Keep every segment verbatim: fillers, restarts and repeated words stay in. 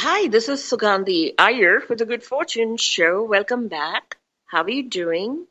Hi, this is Sugandhi Iyer for the Good Fortune Show. Welcome back. How are you doing?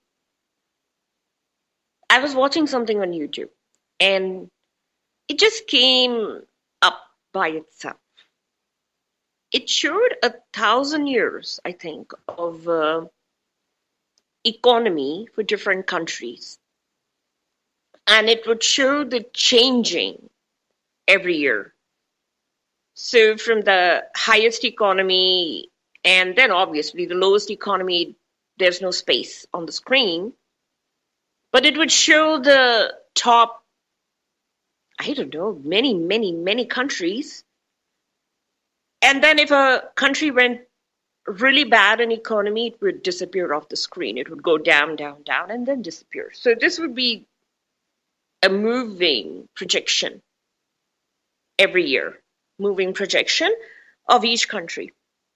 I was watching something on YouTube and it just came up by itself. It showed a thousand years, I think, of uh, economy for different countries. And it would show the changing every year. So from the highest economy and then obviously the lowest economy, there's no space on the screen. But it would show the top, I don't know, many, many, many countries. And then if a country went really bad in economy, it would disappear off the screen. It would go down, down, down, and then disappear. So this would be a moving projection every year, moving projection of each country.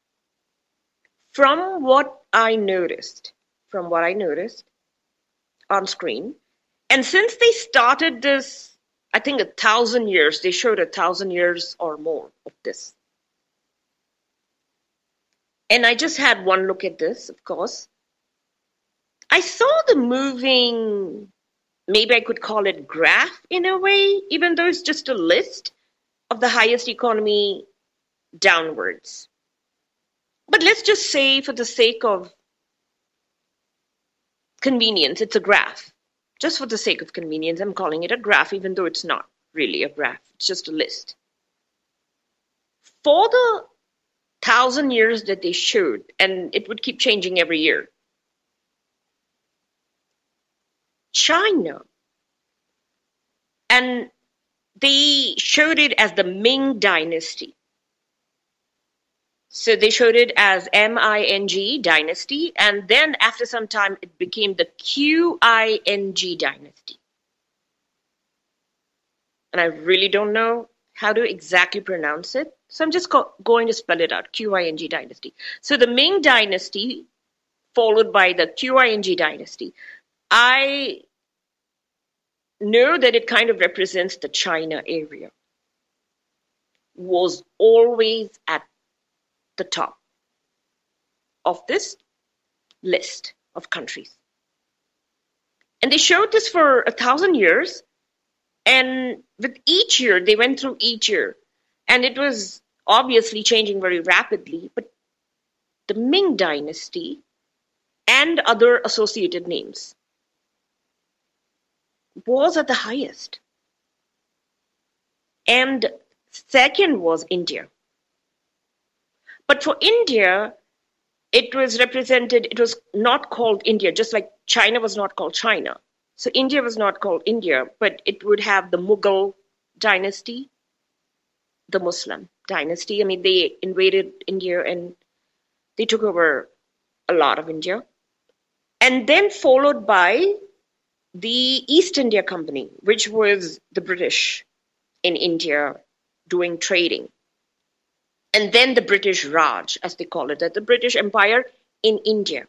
From what I noticed, from what I noticed on screen, and since they started this, I think a thousand years, they showed a thousand years or more of this. And I just had one look at this, of course. I saw the moving, maybe I could call it graph in a way, even though it's just a list of the highest economy downwards. But let's just say, for the sake of convenience, it's a graph. Just for the sake of convenience, I'm calling it a graph, even though it's not really a graph. It's just a list. For the thousand years that they showed, and it would keep changing every year, China, and they showed it as the Ming Dynasty. So they showed it as M I N G dynasty, and then after some time it became the Q I N G dynasty. And I really don't know how to exactly pronounce it, so I'm just co- going to spell it out, Q I N G dynasty. So the Ming dynasty followed by the Q I N G dynasty. I know that it kind of represents the China area, was always at the top of this list of countries. And they showed this for a thousand years, and with each year, they went through each year, and it was obviously changing very rapidly, but the Ming dynasty and other associated names was at the highest. And second was India. But for India, it was represented, it was not called India, just like China was not called China. So India was not called India, but it would have the Mughal dynasty, the Muslim dynasty. I mean, they invaded India and they took over a lot of India. And then followed by the East India Company, which was the British in India doing trading. And then the British Raj, as they call it, that the British Empire in India.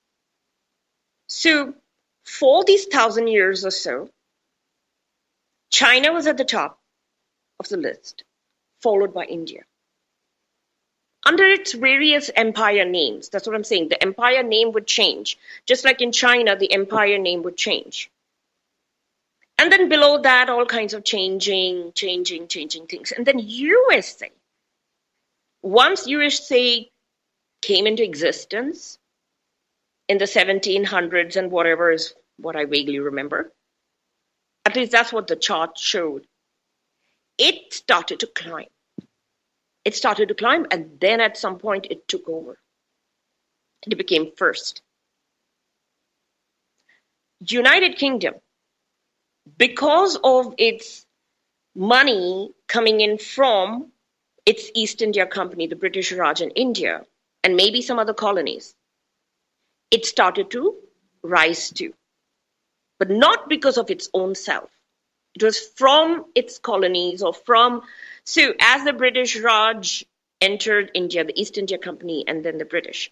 So for these thousand years or so, China was at the top of the list, followed by India. Under its various empire names, that's what I'm saying, the empire name would change. Just like in China, the empire name would change. And then below that, all kinds of changing, changing, changing things. And then U S A. Once U S A came into existence in the seventeen hundreds and whatever is what I vaguely remember, at least that's what the chart showed, it started to climb. It started to climb, and then at some point it took over. It became first. United Kingdom, because of its money coming in from its East India Company, the British Raj in India, and maybe some other colonies, it started to rise too. But not because of its own self. It was from its colonies or from, so as the British Raj entered India, the East India Company, and then the British.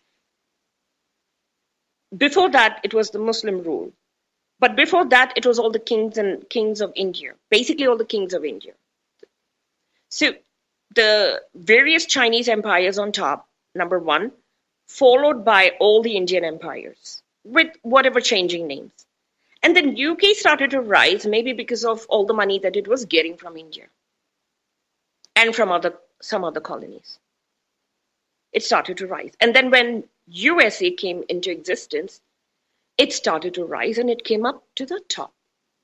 Before that, it was the Muslim rule. But before that, it was all the kings and kings of India, basically all the kings of India. So the various Chinese empires on top, number one, followed by all the Indian empires with whatever changing names. And then U K started to rise, maybe because of all the money that it was getting from India and from other some other colonies. It started to rise. And then when U S A came into existence, it started to rise and it came up to the top.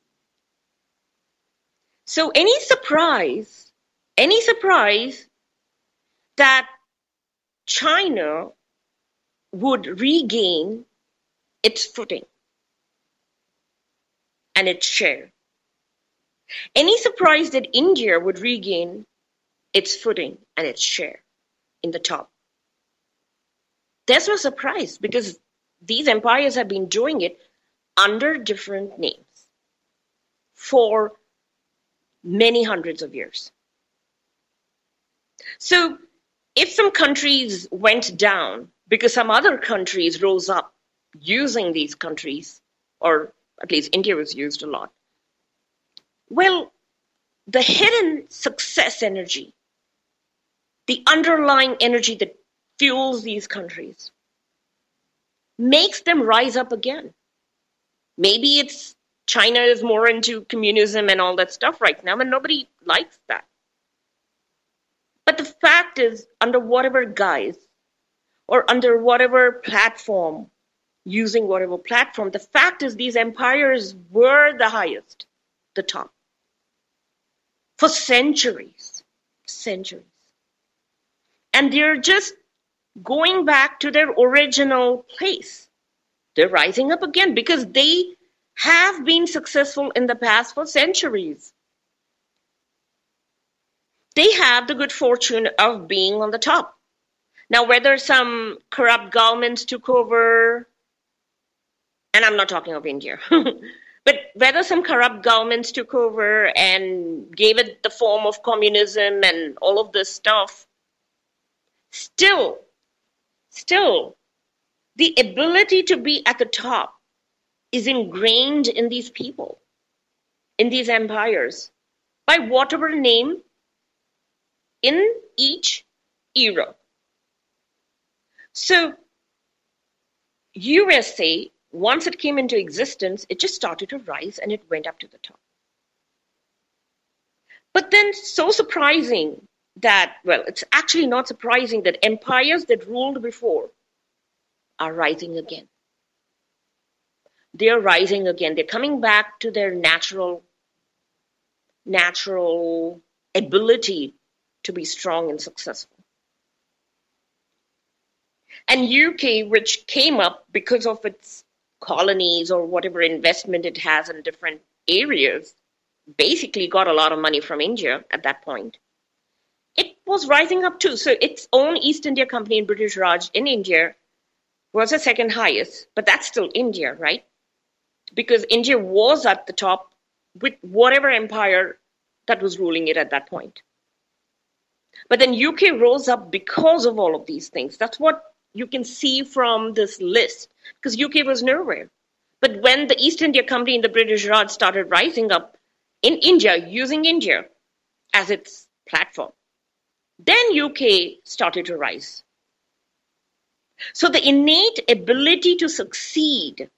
So any surprise, any surprise that China would regain its footing and its share. Any surprise that India would regain its footing and its share in the top. There's no surprise because these empires have been doing it under different names for many hundreds of years. So if some countries went down because some other countries rose up using these countries, or at least India was used a lot, well, the hidden success energy, the underlying energy that fuels these countries, makes them rise up again. Maybe it's China is more into communism and all that stuff right now, and nobody likes that. But the fact is, under whatever guise, or under whatever platform, using whatever platform, the fact is these empires were the highest, the top, for centuries, centuries. And they're just going back to their original place. They're rising up again because they have been successful in the past for centuries. They have the good fortune of being on the top. Now, whether some corrupt governments took over, and I'm not talking of India, but whether some corrupt governments took over and gave it the form of communism and all of this stuff, still, still, the ability to be at the top is ingrained in these people, in these empires, by whatever name in each era. So U S A, once it came into existence, it just started to rise and it went up to the top. But then so surprising that, well, it's actually not surprising that empires that ruled before are rising again. They're rising again. They're coming back to their natural, natural ability to be strong and successful. And U K, which came up because of its colonies or whatever investment it has in different areas, basically got a lot of money from India at that point. It was rising up too. So its own East India Company in British Raj in India was the second highest, but that's still India, right? Because India was at the top with whatever empire that was ruling it at that point. But then U K rose up because of all of these things. That's what you can see from this list, because U K was nowhere. But when the East India Company and the British Raj started rising up in India, using India as its platform, then U K started to rise. So the innate ability to succeed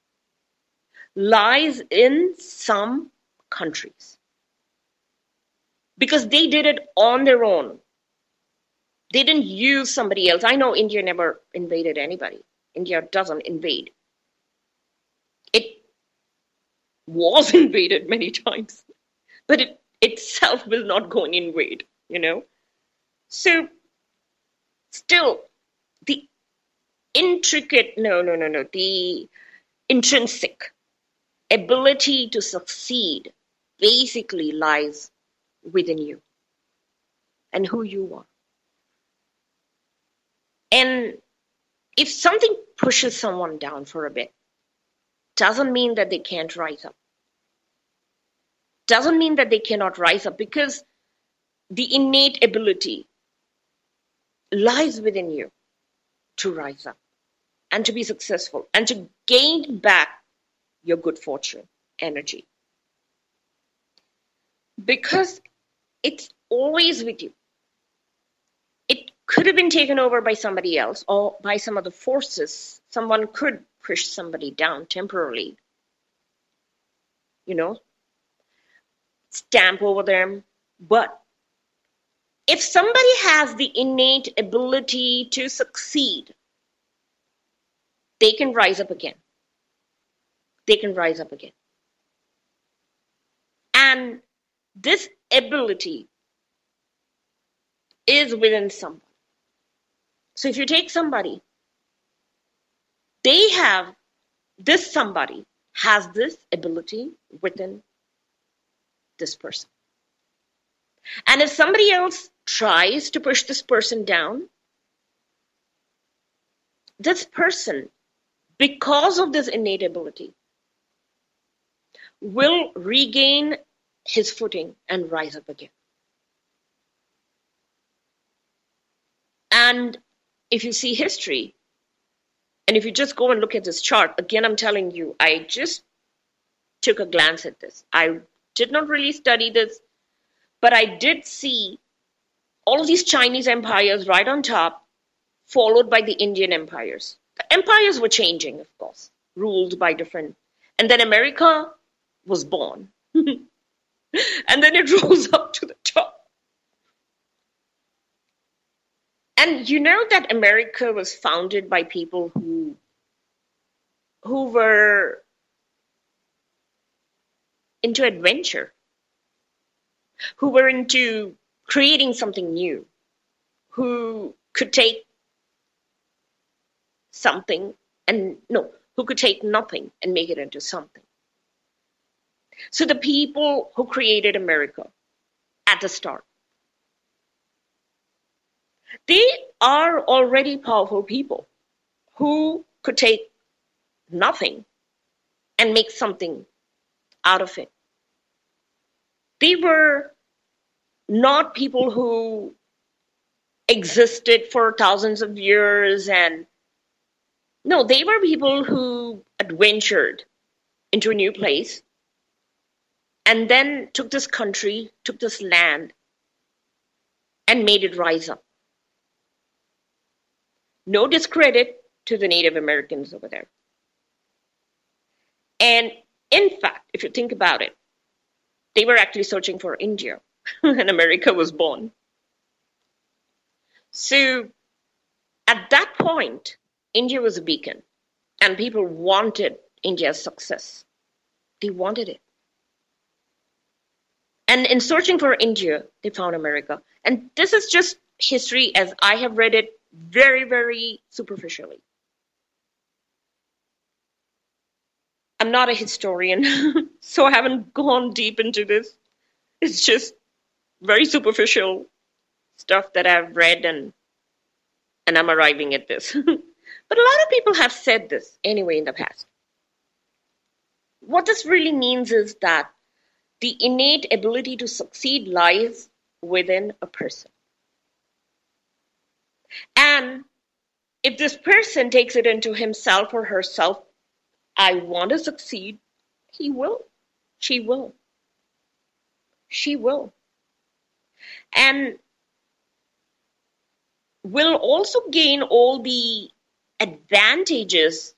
lies in some countries because they did it on their own. They didn't use somebody else. I know India never invaded anybody. India doesn't invade. It was invaded many times, but it itself will not go and invade, you know. So still, the intricate, no, no, no, no, the intrinsic ability to succeed basically lies within you and who you are. And if something pushes someone down for a bit, doesn't mean that they can't rise up. Doesn't mean that they cannot rise up, because the innate ability lies within you to rise up and to be successful and to gain back your good fortune energy. Because it's always with you. could have been taken over by somebody else or by some other forces. Someone could push somebody down temporarily, you know, stamp over them. But if somebody has the innate ability to succeed, they can rise up again. They can rise up again. And this ability is within someone. So if you take somebody, they have, this somebody has this ability within this person. And if somebody else tries to push this person down, this person, because of this innate ability, will regain his footing and rise up again. And if you see history, and if you just go and look at this chart, again, I'm telling you, I just took a glance at this. I did not really study this, but I did see all of these Chinese empires right on top, followed by the Indian empires. The empires were changing, of course, ruled by different. And then America was born. And then it rose up to the top. And you know that America was founded by people who, who were into adventure, who were into creating something new, who could take something and, no, who could take nothing and make it into something. So the people who created America at the start, they are already powerful people who could take nothing and make something out of it. They were not people who existed for thousands of years and no, they were people who adventured into a new place and then took this country, took this land and made it rise up. No discredit to the Native Americans over there. And in fact, if you think about it, they were actually searching for India and America was born. So at that point, India was a beacon and people wanted India's success. They wanted it. And in searching for India, they found America. And this is just history as I have read it very, very superficially. I'm not a historian, so I haven't gone deep into this. It's just very superficial stuff that I've read and and I'm arriving at this. But a lot of people have said this anyway in the past. What this really means is that the innate ability to succeed lies within a person. And if this person takes it into himself or herself, I want to succeed, he will. She will. She will. And will also gain all the advantages,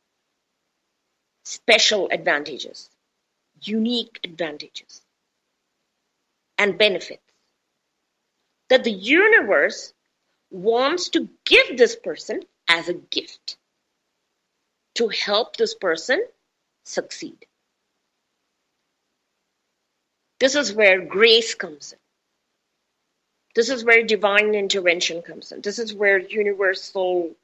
special advantages, unique advantages, and benefits that the universe wants to give this person as a gift to help this person succeed. This is where grace comes in. This is where divine intervention comes in. This is where universal,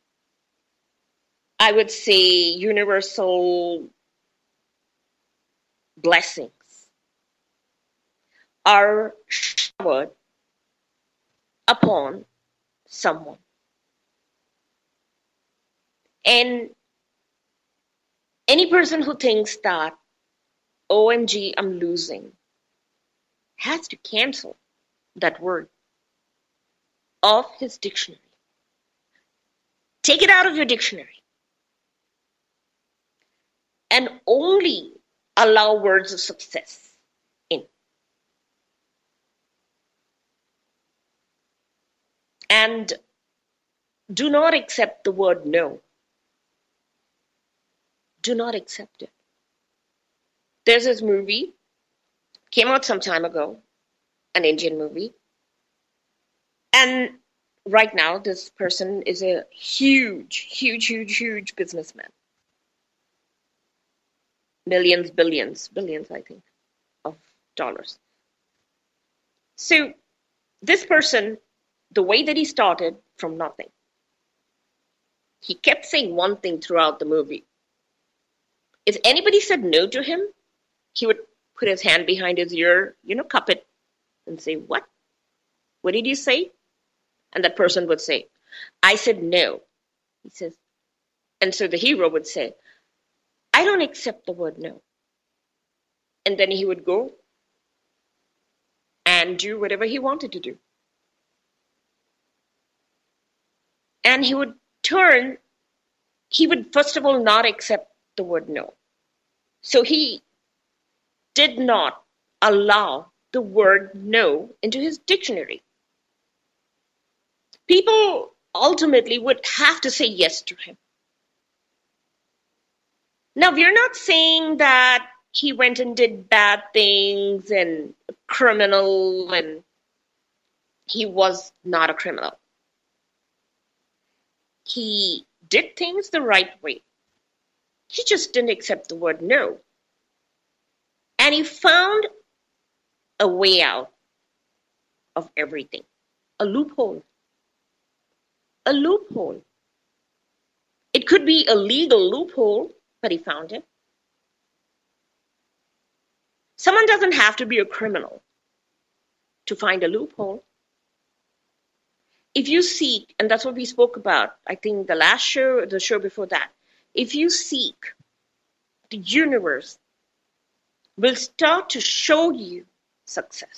I would say, universal blessings are showered upon someone. And any person who thinks that, O M G, I'm losing, has to cancel that word off his dictionary. Take it out of your dictionary. And only allow words of success in. And do not accept the word no. Do not accept it. There's this movie, came out some time ago, an Indian movie. And right now, this person is a huge, huge, huge, huge businessman. Millions, billions, billions, I think, of dollars. So this person, the way that he started from nothing, he kept saying one thing throughout the movie. If anybody said no to him, he would put his hand behind his ear, you know, cup it, and say, what? What did you say? And that person would say, I said no. He says, and so the hero would say, I don't accept the word no. And then he would go and do whatever he wanted to do. And he would turn, he would first of all not accept the word no. So he did not allow the word no into his dictionary. People ultimately would have to say yes to him. Now, we're not saying that he went and did bad things and a criminal, and he was not a criminal. He did things the right way. He just didn't accept the word no. And he found a way out of everything, a loophole. A loophole. It could be a legal loophole, but he found it. Someone doesn't have to be a criminal to find a loophole. If you seek, and that's what we spoke about, I think the last show, the show before that, if you seek, the universe will start to show you success.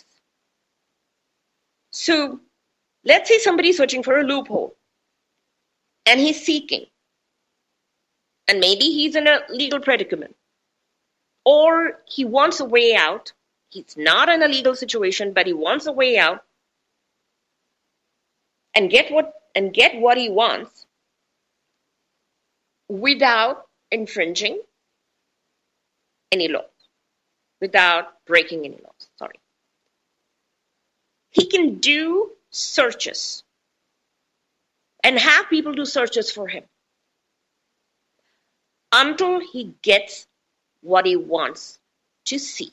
So let's say somebody's searching for a loophole and he's seeking, and maybe he's in a legal predicament, or he wants a way out. He's not in a legal situation, but he wants a way out and get what and get what he wants without infringing any laws, without breaking any laws. Sorry. He can do searches and have people do searches for him until he gets what he wants to see.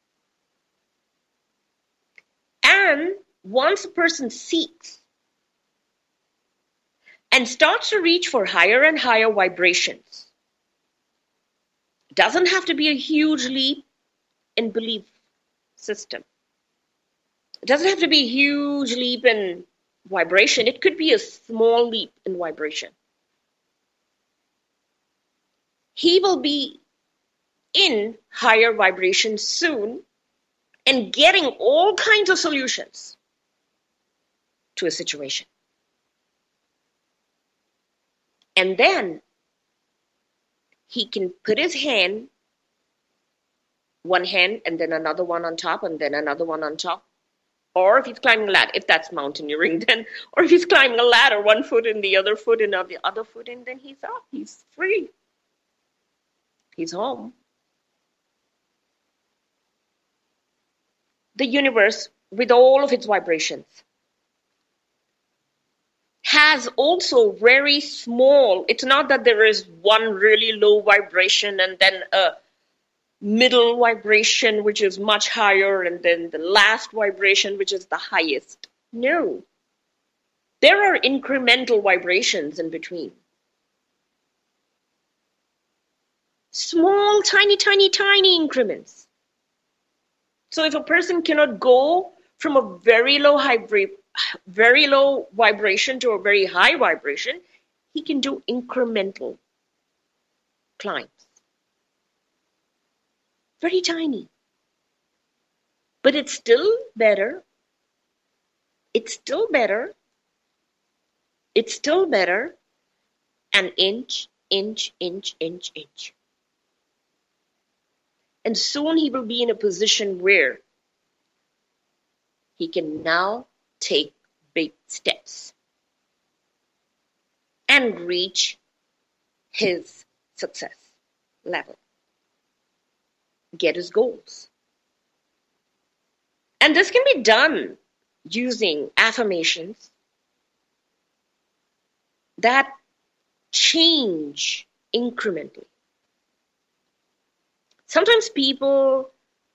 And once a person seeks and starts to reach for higher and higher vibrations, it doesn't have to be a huge leap in belief system. It doesn't have to be a huge leap in vibration. It could be a small leap in vibration. He will be in higher vibration soon and getting all kinds of solutions to a situation. And then he can put his hand, one hand and then another one on top and then another one on top. Or if he's climbing a ladder, if that's mountaineering, then, or if he's climbing a ladder, one foot in the other foot and the other foot, and then he's up, he's free. He's home. The universe, with all of its vibrations, has also very small, it's not that there is one really low vibration and then a middle vibration, which is much higher, and then the last vibration, which is the highest. No. There are incremental vibrations in between. Small, tiny, tiny, tiny increments. So if a person cannot go from a very low vibra- very low vibration to a very high vibration, he can do incremental climbs. Very tiny. But it's still better. It's still better. It's still better. An inch, inch, inch, inch, inch. And soon he will be in a position where he can now take big steps. and reach his success level, get his goals. And this can be done using affirmations that change incrementally. Sometimes people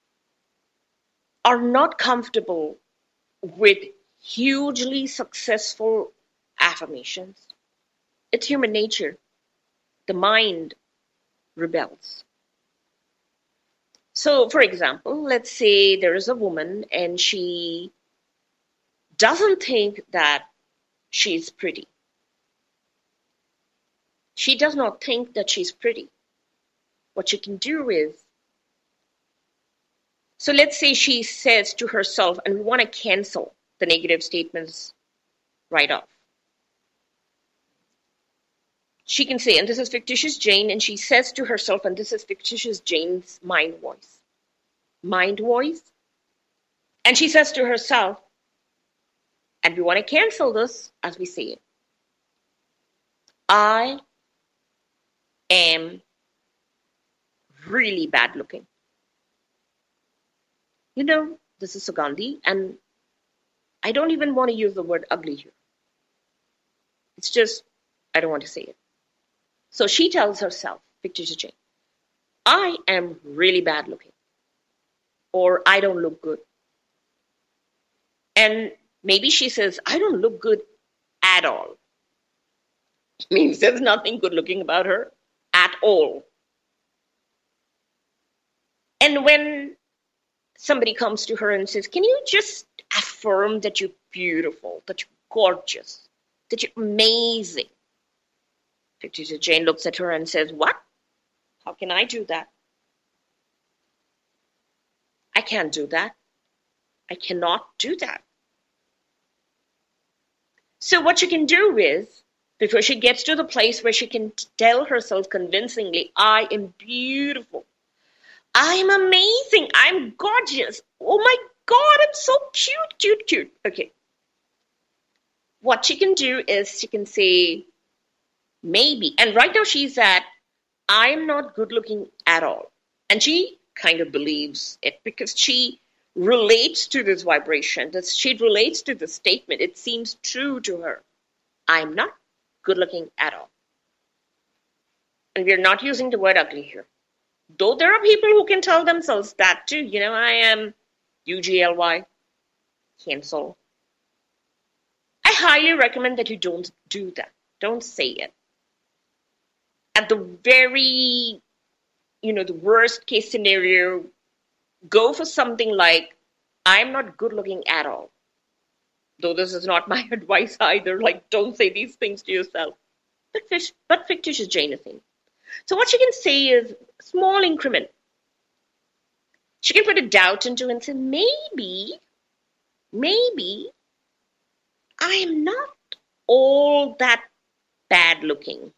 are not comfortable with hugely successful affirmations. It's human nature. The mind rebels. So, for example, let's say there is a woman and she doesn't think that she's pretty. She does not think that she's pretty. What she can do is, so let's say she says to herself, and we want to cancel the negative statements right off. She can say, and this is fictitious Jane, and she says to herself, and this is fictitious Jane's mind voice. Mind voice. And she says to herself, and we want to cancel this as we say it. I am really bad looking. You know, this is Sugandhi, and I don't even want to use the word ugly here. It's just, I don't want to say it. So she tells herself, fictitious Jane, I am really bad looking, or I don't look good. And maybe she says, I don't look good at all. It means there's nothing good looking about her at all. And when somebody comes to her and says, can you just affirm that you're beautiful, that you're gorgeous, that you're amazing? Fictitious Jane looks at her and says, what? How can I do that? I can't do that. I cannot do that. So what she can do is, before she gets to the place where she can tell herself convincingly, I am beautiful. I am amazing. I'm gorgeous. Oh my God, I'm so cute, cute, cute. Okay. What she can do is she can say, maybe. And right now she's at, I'm not good looking at all. And she kind of believes it because she relates to this vibration. That she relates to the statement. It seems true to her. I'm not good looking at all. And we're not using the word ugly here. Though there are people who can tell themselves that too. You know, I am U G L Y. Cancel. I highly recommend that you don't do that. Don't say it. At the very, you know, the worst case scenario, go for something like, I'm not good looking at all. Though this is not my advice either. Like, don't say these things to yourself. But, fish, but fictitious Jane is saying. So what she can say is small increment. She can put a doubt into it and say, maybe, maybe I am not all that bad looking.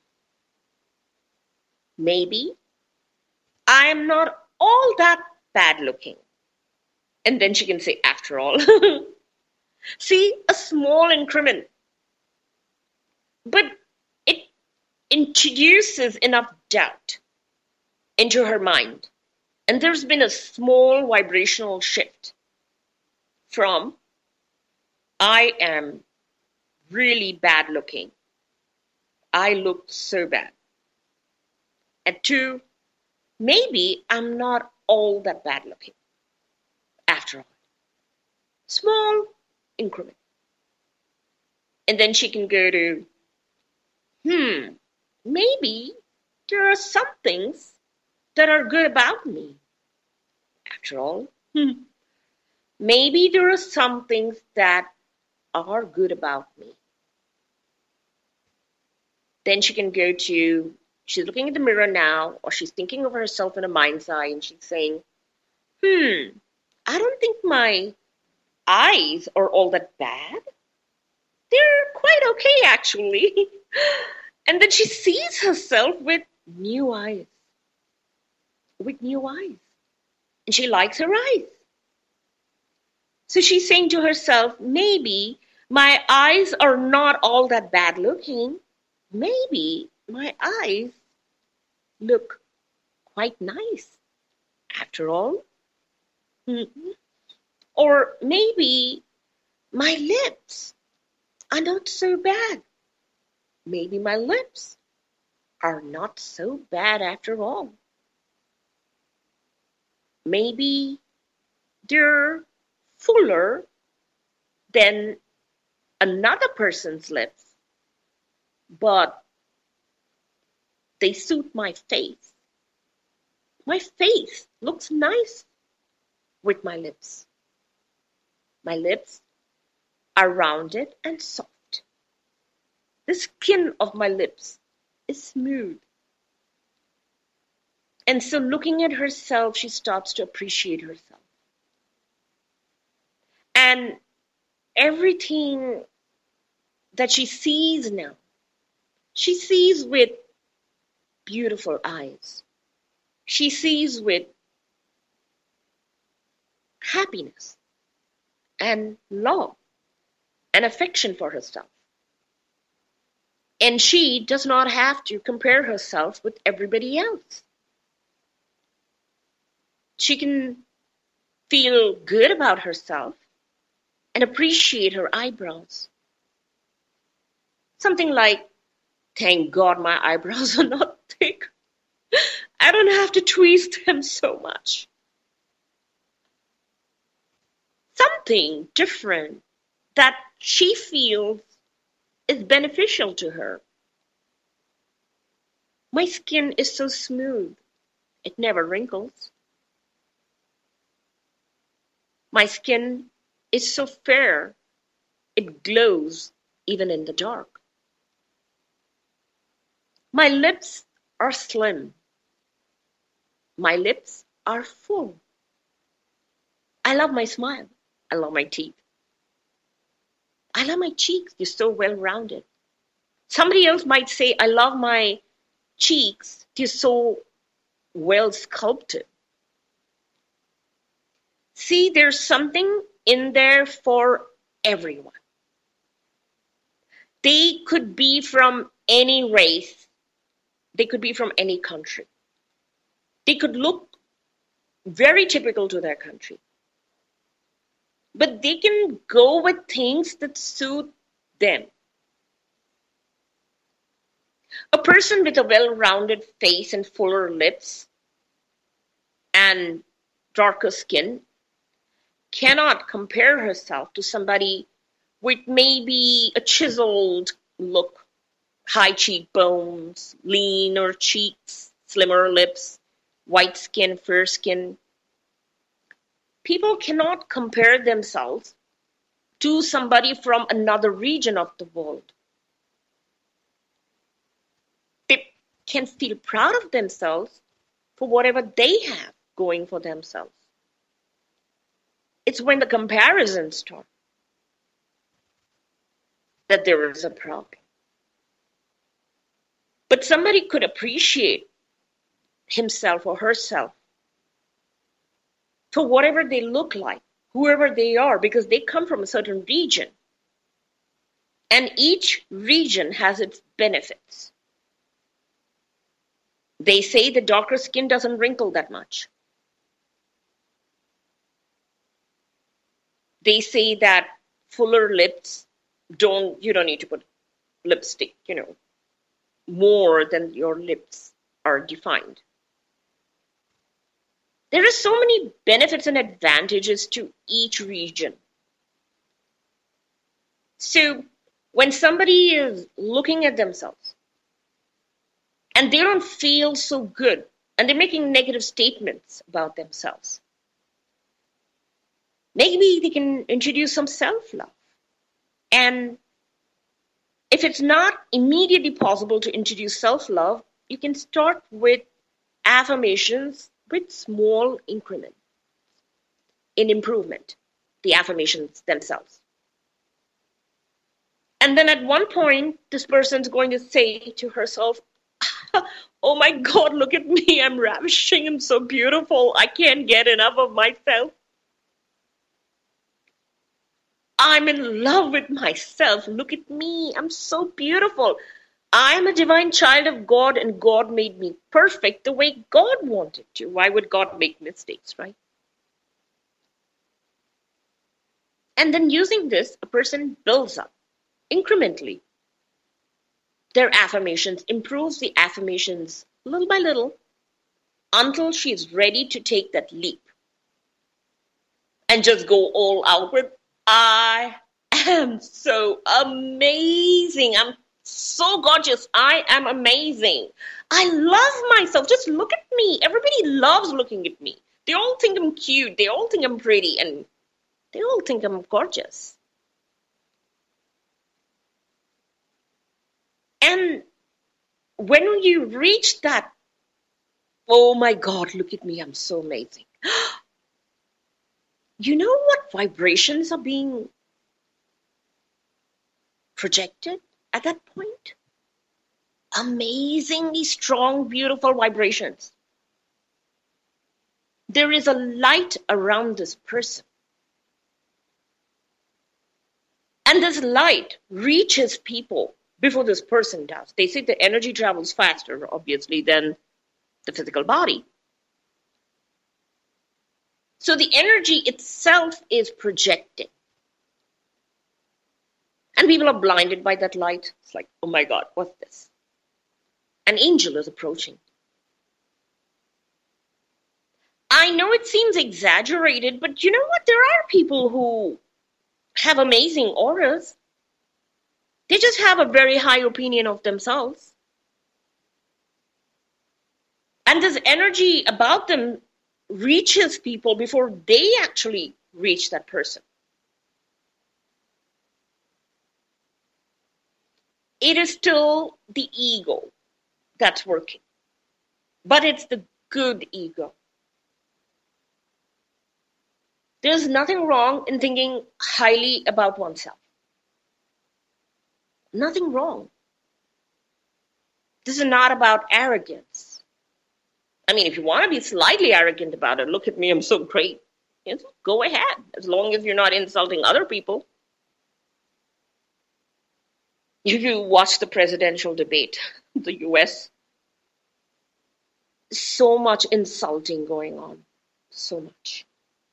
Maybe I am not all that bad looking. And then she can say, after all. See, a small increment. But it introduces enough doubt into her mind. And there's been a small vibrational shift from, I am really bad looking. I look so bad. And two, maybe I'm not all that bad looking. After all. Small increment. And then she can go to, hmm, maybe there are some things that are good about me. After all, hmm, maybe there are some things that are good about me. Then she can go to, she's looking in the mirror now, or she's thinking of herself in a mind's eye, and she's saying, hmm, I don't think my eyes are all that bad. They're quite okay, actually. And then she sees herself with new eyes. With new eyes. And she likes her eyes. So she's saying to herself, maybe my eyes are not all that bad looking. maybe my eyes look quite nice after all. Mhm. Or maybe my lips are not so bad. Maybe my lips are not so bad after all. Maybe they're fuller than another person's lips, but they suit my face. My face looks nice with my lips. My lips are rounded and soft. The skin of my lips is smooth. And so looking at herself, she starts to appreciate herself. And everything that she sees now, she sees with beautiful eyes. She sees with happiness and love and affection for herself. And she does not have to compare herself with everybody else. She can feel good about herself and appreciate her eyebrows. Something like, thank God my eyebrows are not thick. I don't have to twist them so much. Something different that she feels is beneficial to her. My skin is so smooth, it never wrinkles. My skin is so fair, it glows even in the dark. My lips are slim. My lips are full. I love my smile. I love my teeth. I love my cheeks. They're so well rounded. Somebody else might say, I love my cheeks. They're so well sculpted. See, there's something in there for everyone. They could be from any race. They could be from any country. They could look very typical to their country. But they can go with things that suit them. A person with a well-rounded face and fuller lips and darker skin cannot compare herself to somebody with maybe a chiseled look, high cheekbones, leaner cheeks, slimmer lips, white skin, fair skin. People cannot compare themselves to somebody from another region of the world. They can feel proud of themselves for whatever they have going for themselves. It's when the comparisons start that there is a problem. But somebody could appreciate himself or herself for whatever they look like, whoever they are, because they come from a certain region. And each region has its benefits. They say the darker skin doesn't wrinkle that much. They say that fuller lips don't, you don't need to put lipstick, you know, more than your lips are defined. There are so many benefits and advantages to each region. So when somebody is looking at themselves and they don't feel so good and they're making negative statements about themselves, maybe they can introduce some self-love. And if it's not immediately possible to introduce self-love, you can start with affirmations with small increment in improvement, the affirmations themselves. And then at one point, this person's going to say to herself, oh my God, look at me, I'm ravishing, I'm so beautiful, I can't get enough of myself. I'm in love with myself, look at me, I'm so beautiful. I am a divine child of God and God made me perfect the way God wanted to. Why would God make mistakes, right? And then using this, a person builds up incrementally their affirmations, improves the affirmations little by little until she's ready to take that leap and just go all out with, I am so amazing. I'm so gorgeous. I am amazing. I love myself. Just look at me. Everybody loves looking at me. They all think I'm cute. They all think I'm pretty. And they all think I'm gorgeous. And when you reach that, oh my God, look at me. I'm so amazing. You know what vibrations are being projected at that point? Amazingly strong, beautiful vibrations. There is a light around this person. And this light reaches people before this person does. They say the energy travels faster, obviously, than the physical body. So the energy itself is projecting. And people are blinded by that light. It's like, oh my God, what's this? An angel is approaching. I know it seems exaggerated, but you know what? There are people who have amazing auras. They just have a very high opinion of themselves. And this energy about them reaches people before they actually reach that person. It is still the ego that's working, but it's the good ego. There's nothing wrong in thinking highly about oneself. Nothing wrong. This is not about arrogance. I mean, if you want to be slightly arrogant about it, look at me, I'm so great. Yes, go ahead, as long as you're not insulting other people. If you watch the presidential debate, the U S, so much insulting going on. So much.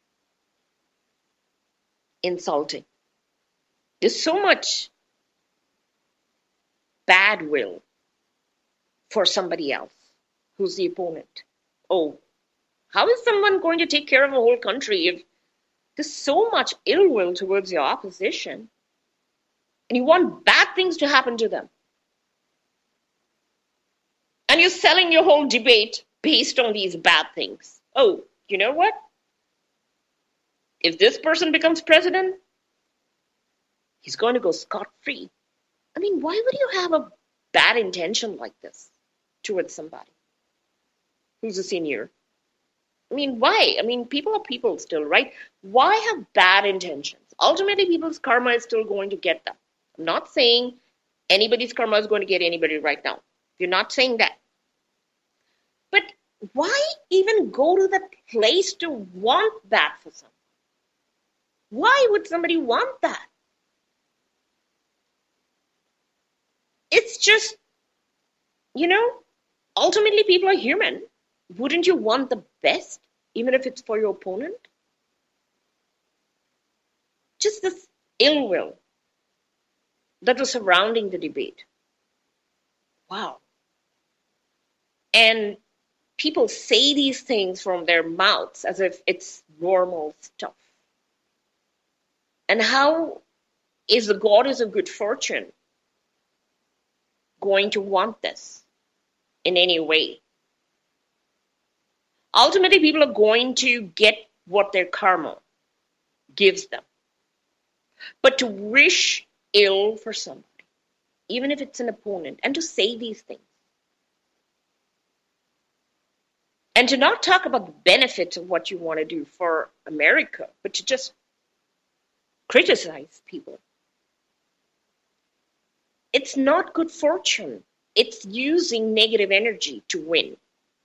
Insulting. There's so much bad will for somebody else who's the opponent. Oh, how is someone going to take care of a whole country if there's so much ill will towards your opposition and you want bad things to happen to them? And you're selling your whole debate based on these bad things. Oh, you know what? If this person becomes president, he's going to go scot-free. I mean, why would you have a bad intention like this towards somebody who's a senior? I mean, why? I mean, people are people still, right? Why have bad intentions? Ultimately, people's karma is still going to get them. I'm not saying anybody's karma is going to get anybody right now. You're not saying that. But why even go to the place to want that for someone? Why would somebody want that? It's just, you know, ultimately people are human. Wouldn't you want the best, even if it's for your opponent? Just this ill will that was surrounding the debate. Wow. And people say these things from their mouths as if it's normal stuff. And how is the goddess of good fortune going to want this in any way? Ultimately, people are going to get what their karma gives them. But to wish ill for somebody, even if it's an opponent, and to say these things, and to not talk about the benefits of what you want to do for America, but to just criticize people. It's not good fortune. It's using negative energy to win.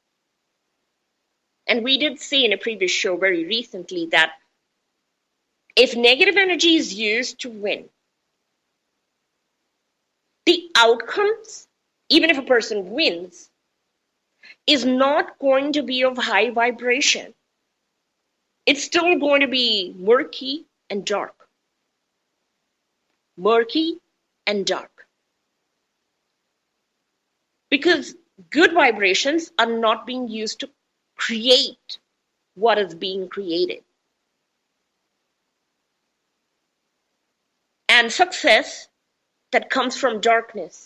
And we did see in a previous show very recently that if negative energy is used to win, the outcomes even if a person wins, is not going to be of high vibration. It's still going to be murky and dark. Murky and dark. Because good vibrations are not being used to create what is being created. And success that comes from darkness,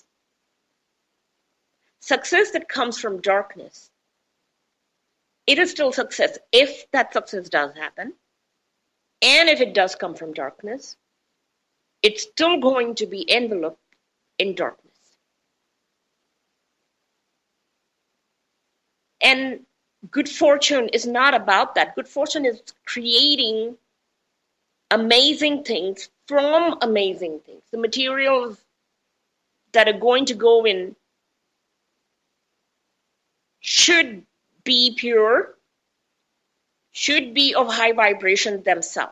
success that comes from darkness, it is still success if that success does happen. And if it does come from darkness, it's still going to be enveloped in darkness. And good fortune is not about that. Good fortune is creating amazing things from amazing things. The materials that are going to go in should be pure, should be of high vibration themselves.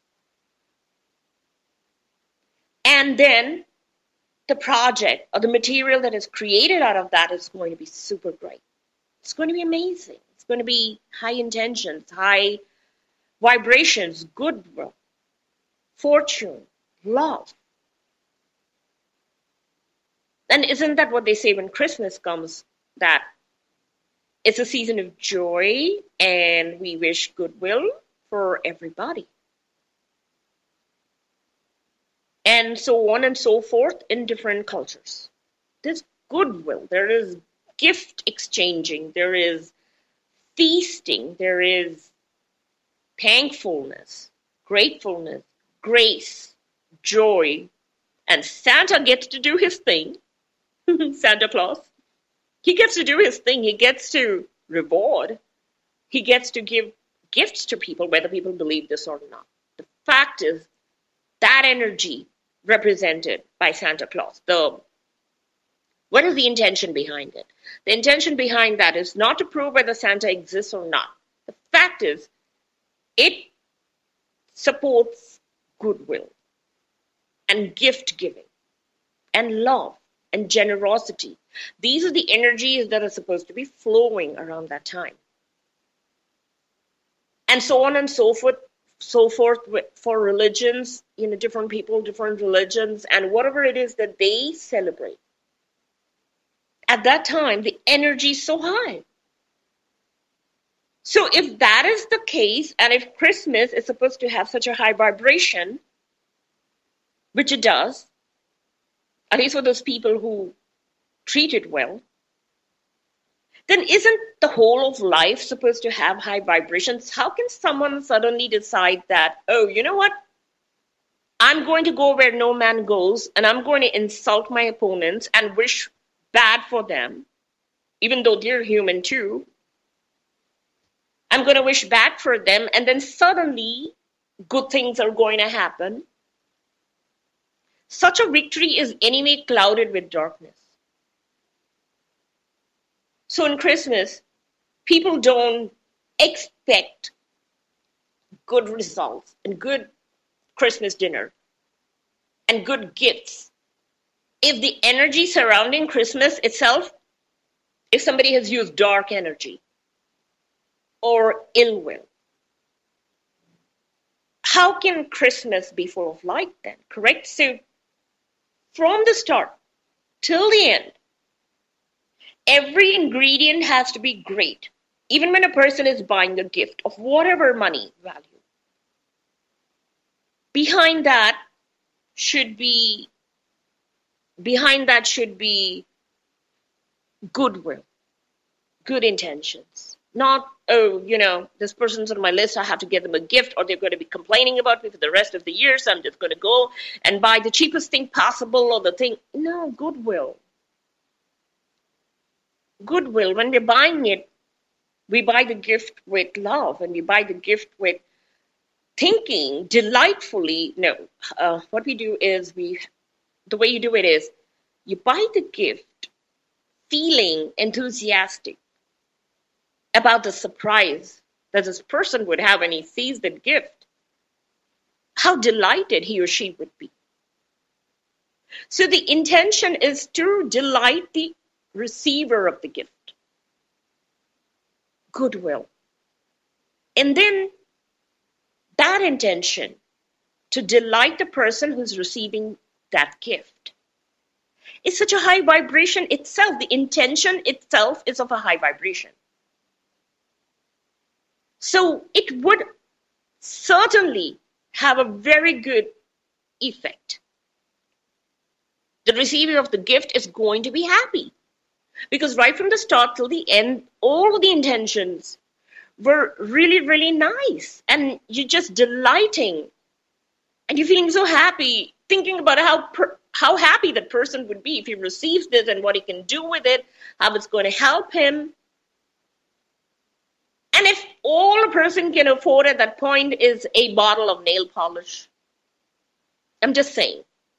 And then the project or the material that is created out of that is going to be super great. It's going to be amazing. It's going to be high intentions, high vibrations, goodwill, fortune, love. And isn't that what they say when Christmas comes? That it's a season of joy and we wish goodwill for everybody. And so on and so forth in different cultures. There's goodwill, there is gift exchanging, there is feasting, there is thankfulness, gratefulness, grace, joy, and Santa gets to do his thing. Santa Claus. He gets to do his thing. He gets to reward. He gets to give gifts to people, whether people believe this or not. The fact is, that energy represented by Santa Claus, the what is the intention behind it? The intention behind that is not to prove whether Santa exists or not. The fact is, it supports goodwill and gift giving and love and generosity. These are the energies that are supposed to be flowing around that time. And so on and so forth, so forth for religions, you know, different people, different religions, and whatever it is that they celebrate. At that time, the energy is so high. So if that is the case, and if Christmas is supposed to have such a high vibration, which it does, at least for those people who treat it well, then isn't the whole of life supposed to have high vibrations? How can someone suddenly decide that, oh, you know what? I'm going to go where no man goes, and I'm going to insult my opponents and wish bad for them, even though they're human too. I'm going to wish bad for them, and then suddenly good things are going to happen. Such a victory is anyway clouded with darkness. So in Christmas, people don't expect good results and good Christmas dinner and good gifts if the energy surrounding Christmas itself, if somebody has used dark energy or ill will. How can Christmas be full of light then? Correct? So from the start till the end, every ingredient has to be great, even when a person is buying a gift of whatever money value. Behind that should be behind that should be goodwill, good intentions. Not, oh, you know, this person's on my list, I have to get them a gift, or they're going to be complaining about me for the rest of the year, so I'm just going to go and buy the cheapest thing possible or the thing. No, goodwill. Goodwill, when we're buying it, we buy the gift with love, and we buy the gift with thinking delightfully. No, uh, what we do is we, the way you do it is you buy the gift feeling enthusiastic about the surprise that this person would have when he sees the gift, how delighted he or she would be. So the intention is to delight the receiver of the gift, goodwill. And then that intention to delight the person who's receiving that gift is such a high vibration itself. The intention itself is of a high vibration. So it would certainly have a very good effect. The receiver of the gift is going to be happy because right from the start till the end, all of the intentions were really, really nice. And you're just delighting and you're feeling so happy, thinking about how per, how happy that person would be if he receives this and what he can do with it, how it's going to help him. And if all a person can afford at that point is a bottle of nail polish, I'm just saying,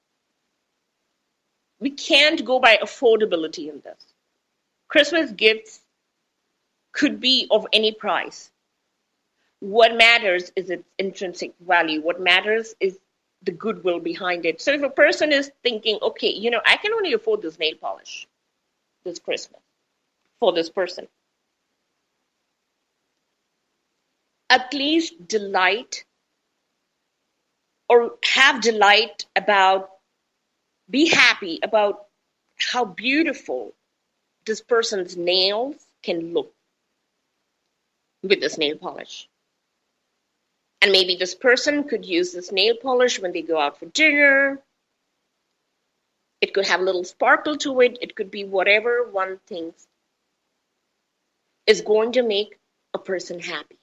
we can't go by affordability in this. Christmas gifts could be of any price. What matters is its intrinsic value. What matters is the goodwill behind it. So if a person is thinking, okay, you know, I can only afford this nail polish this Christmas for this person, at least delight or have delight about, be happy about how beautiful this person's nails can look with this nail polish. And maybe this person could use this nail polish when they go out for dinner. It could have a little sparkle to it. It could be whatever one thinks is going to make a person happy.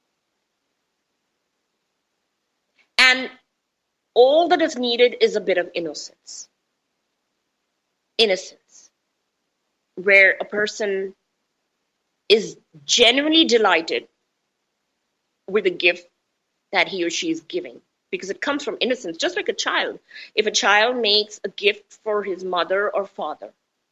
And all that is needed is a bit of innocence. Innocence. Where a person is genuinely delighted with a gift that he or she is giving. Because it comes from innocence, just like a child. If a child makes a gift for his mother or father,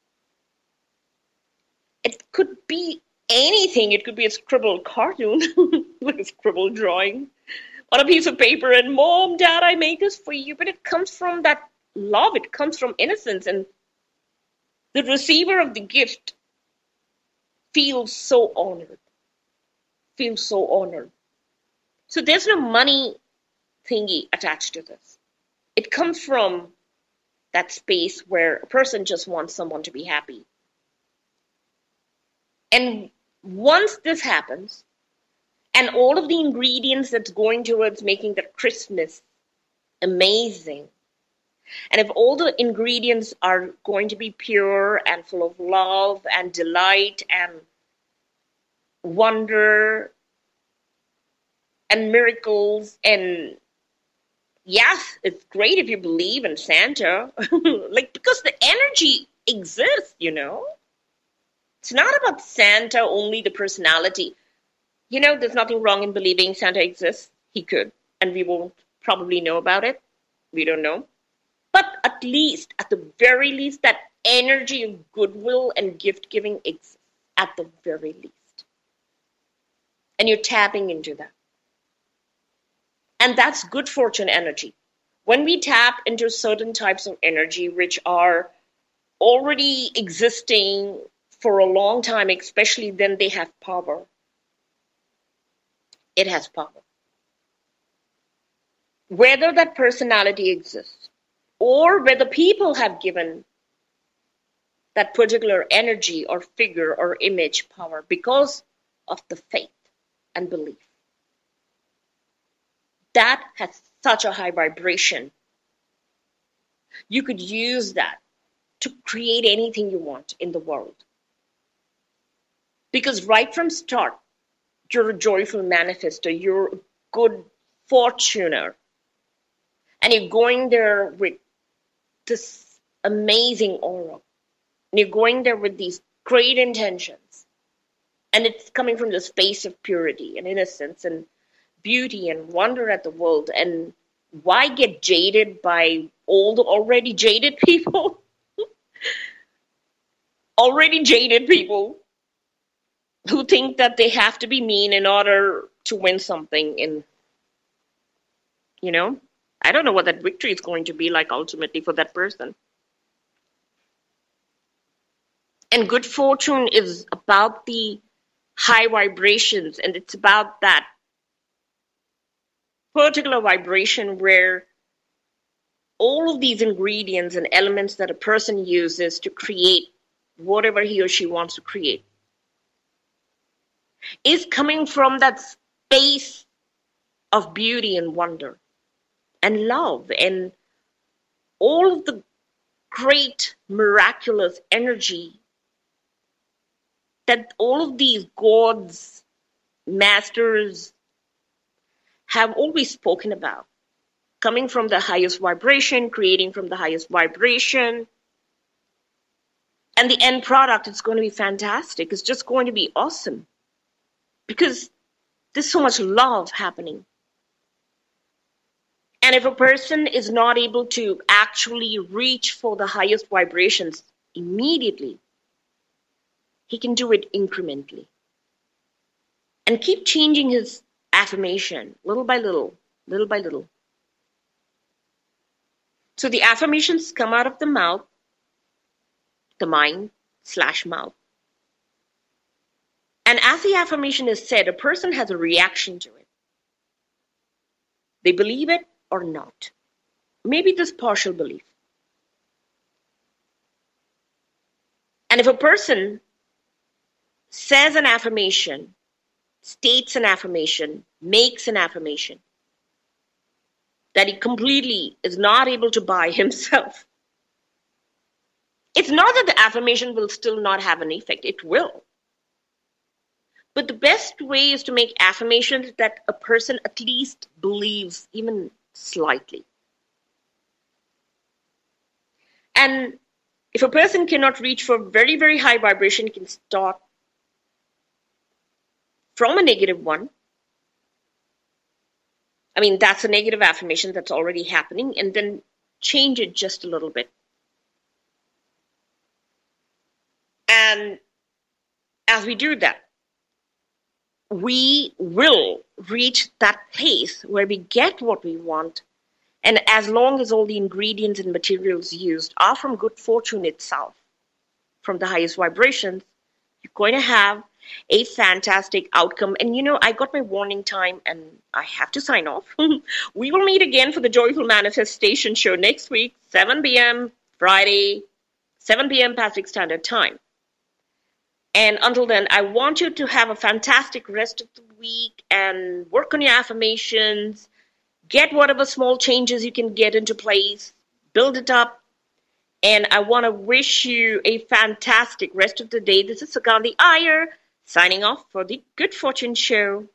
it could be anything. It could be a scribbled cartoon, like a scribbled drawing on a piece of paper, and Mom, Dad, I made this for you. But it comes from that love. It comes from innocence. And the receiver of the gift feels so honored. Feels so honored. So there's no money thingy attached to this. It comes from that space where a person just wants someone to be happy. And once this happens, and all of the ingredients that's going towards making that Christmas amazing, and if all the ingredients are going to be pure and full of love and delight and wonder and miracles, and yes, it's great if you believe in Santa, like, because the energy exists, you know. It's not about Santa only, the personality. You know, there's nothing wrong in believing Santa exists. He could, and we won't probably know about it. We don't know. But at least, at the very least, that energy of goodwill and gift giving exists at the very least. And you're tapping into that. And that's good fortune energy. When we tap into certain types of energy which are already existing for a long time, especially then they have power. It has power. Whether that personality exists or whether people have given that particular energy or figure or image power because of the faith and belief. That has such a high vibration. You could use that to create anything you want in the world. Because right from start, you're a joyful manifester, you're a good fortuner. And you're going there with this amazing aura. And you're going there with these great intentions. And it's coming from the space of purity and innocence and beauty and wonder at the world. And why get jaded by all the already jaded people? already jaded people who think that they have to be mean in order to win something. In, you know, I don't know what that victory is going to be like ultimately for that person. And good fortune is about the high vibrations, and it's about that particular vibration where all of these ingredients and elements that a person uses to create whatever he or she wants to create is coming from that space of beauty and wonder and love and all of the great miraculous energy that all of these gods, masters have always spoken about. Coming from the highest vibration, creating from the highest vibration. And the end product is going to be fantastic. It's just going to be awesome. Because there's so much love happening. And if a person is not able to actually reach for the highest vibrations immediately, he can do it incrementally. And keep changing his affirmation little by little, little by little. So the affirmations come out of the mouth, the mind slash mouth. And as the affirmation is said, a person has a reaction to it. They believe it or not. Maybe this partial belief. And if a person says an affirmation, states an affirmation, makes an affirmation, that he completely is not able to buy himself. It's not that the affirmation will still not have an effect. It will. But the best way is to make affirmations that a person at least believes, even slightly. And if a person cannot reach for very, very high vibration, can start from a negative one. I mean, that's a negative affirmation that's already happening, and then change it just a little bit. And as we do that, we will reach that place where we get what we want. And as long as all the ingredients and materials used are from good fortune itself, from the highest vibrations, you're going to have a fantastic outcome. And you know, I got my warning time and I have to sign off. We will meet again for the Joyful Manifestation Show next week, seven p.m. Friday, seven p.m. Pacific Standard Time. And until then, I want you to have a fantastic rest of the week and work on your affirmations. Get whatever small changes you can get into place. Build it up. And I want to wish you a fantastic rest of the day. This is Sugandhi Iyer signing off for the Good Fortune Show.